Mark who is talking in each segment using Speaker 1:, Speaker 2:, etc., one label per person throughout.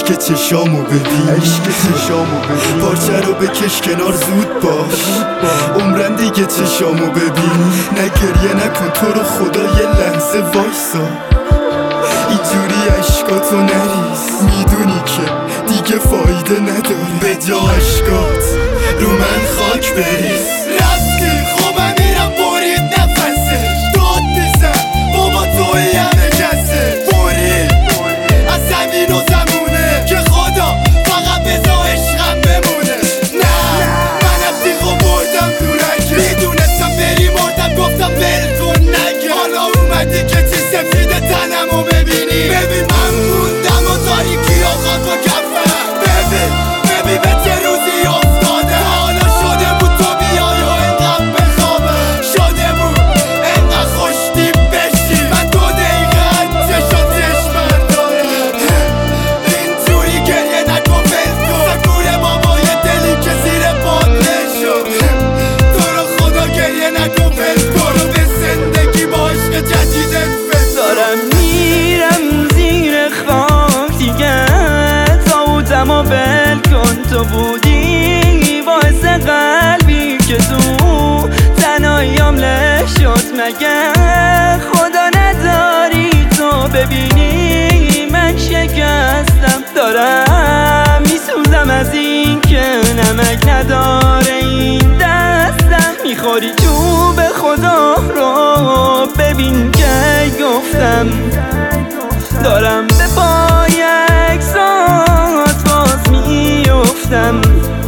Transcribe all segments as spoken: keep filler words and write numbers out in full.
Speaker 1: عشق چشامو ببین، عشق چشامو ببین، پارچه رو بکش کنار زود باش، عمرن دیگه چشامو ببین، نه گریه نکن تو رو خدا یه لحظه وایسا، اینجوری عشقاتو نریز، میدونی که دیگه فایده نداره، به جا عشقات رو من خاک بریز. رفتی خب من میرم برید نفسه، داد میزن بابا توی همه کسه، برید از زمین و زمونه که خدا فقط بزا عشقم بمونه. نه من از دیگه بردم دورنگه، میدونستم بری مردم گفتم بل کن نگه، حالا اومدی که چی سفیده تنمو ببینی، ببین من موندم و تاریکی و خاک و کفم، ببین ببین به چه روزی افتاده، حالا شده بود تو بیای و اینقدر بخوابم، شده بود اینقدر خوشتیب بشی، من دو دقیقه هنچه شد چشمم دارم، اینجوری گریه نکن ول کن، سکوره بابا یه دلی که زیر پات نشد، تو رو خدا گریه نکن ول کن، رو به زندگی با عشق جدیدت
Speaker 2: دارم میرم زیر خاک دیگه، تابوتم و بل کن، تو بودی باعث قلبی که تو تنهاییام له شد، مگه خدا نداری تو ببینی من شکستم، دارم میسوزم از این که نمک نداره این دستم، میخوری تو به خدا رو ببین که گفتم، دارم به پای اکسات باز میافتم،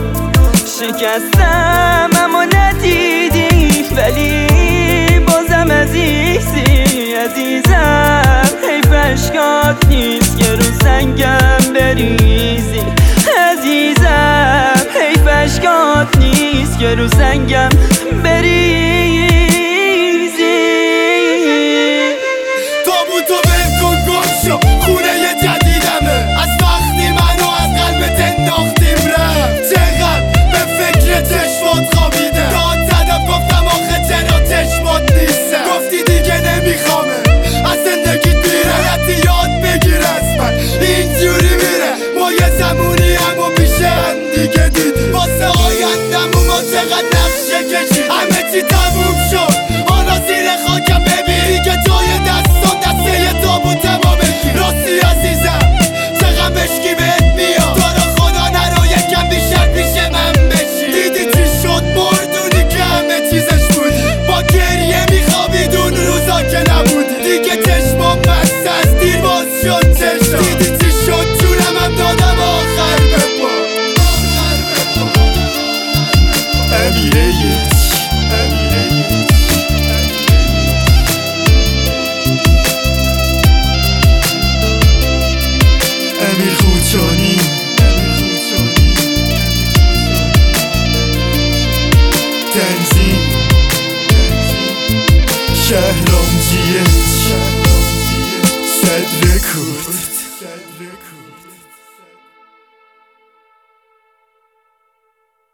Speaker 2: شکستم اما ندیدی ولی بازم عزیزی عزیزم، حیف اشکات نیست که رو سنگم بریزی عزیزم، حیف اشکات نیست که رو سنگم بریزی.
Speaker 1: تابوتو بل کن گم شو خونه یه جدیدمه، از وقتی منو از قلبت انداختیم رفت، چقدر به فکر چشمات خوابیده، داد زدم گفتم آخه چرا چشمات نیستم، گفتی دیگه نمیخوامه از زندگی میره، حتی یاد بگیر از من اینجوری میره، ما یه زمونی همو پیش هم دیگه دیدیم، واسه آیندمون ما چقدر نقشه کشید، همه چی تموم شد حالا زیر خاکم، ببین دیگه جای دستان دسته یه تابوتم ها بگیر، راستی عزیزم چقدر مشکی بهت میاد، تو رو خدا نرو یکم بیشتر پیش من بشی، دیدی چی شد مردونی که همه چیزش بودی، با گریه میخوابید اون روزا که نبودی، دیگه چشمام بسته از دیر باز شد چشم، دیدی چی شد جونم هم دادم آخر به پا. امیره یک امیر خوچانی، تنظیم شهرام جیه.